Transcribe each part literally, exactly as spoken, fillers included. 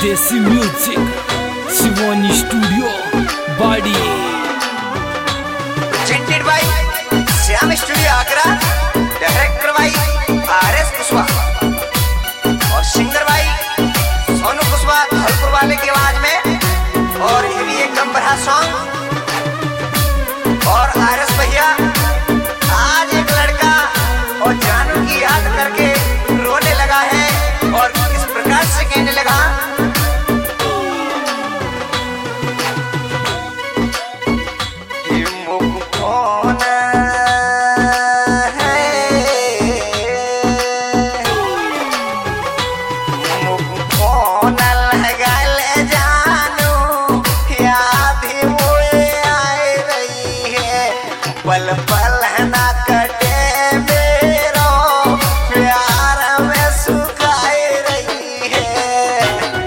देसी music Shivani studio Bari presented by Shyam studio Agra, director by R S Kushwaha और singer by Sonu Kushwaha Dholpur वाले की आवाज में। और ये भी एक नंबर है सॉन्ग। और आर एस भैया आज एक लड़का और जानू की याद करके रोने लगा है और इस प्रकार से कहने लगा, पल पल ना कटे मेरो प्यार में सुखाए रही है।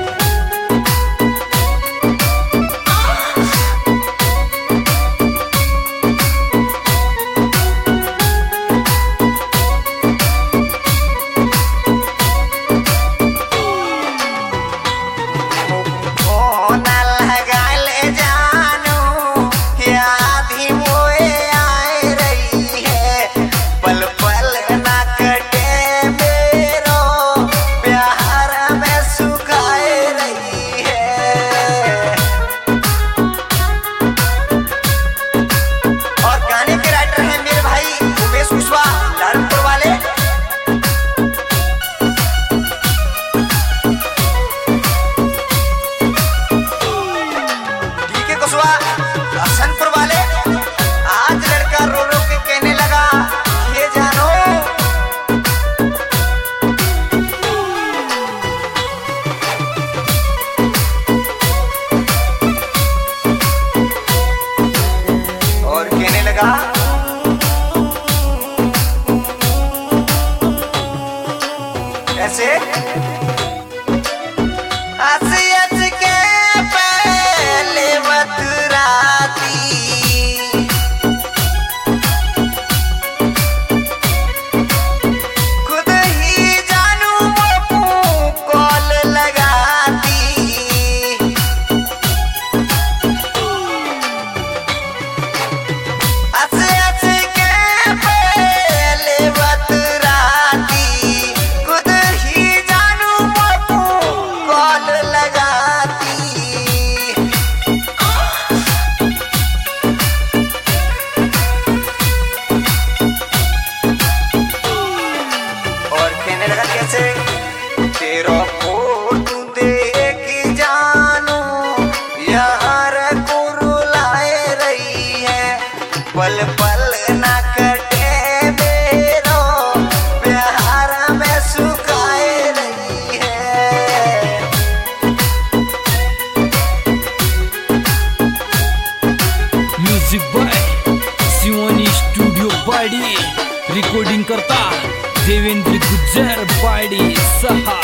फोन लगा ले जानू याद ही मोए पल पल ना कटे मेरो प्यार में सुखाए रही है। और गाने के राइटर हैं मेरे भाई उमेश कुशवाहा लालपुर वाले। ठीक है कुशवाहा हसनपुर वाले। आज लड़का रो रो के कहने लगा, और कहने लगा ऐसे, हंस हंस के पहले बतराती खुद ही जानू वो कॉल लगाती। तेरा फोटो देख जानू यार को रुलाए रही है, पल पल ना कटे मेरो प्यार में सुखाए रही है। Music by Shivani studio Bari, recording करता देवेंद्र गुज्जर बाड़ी सहा।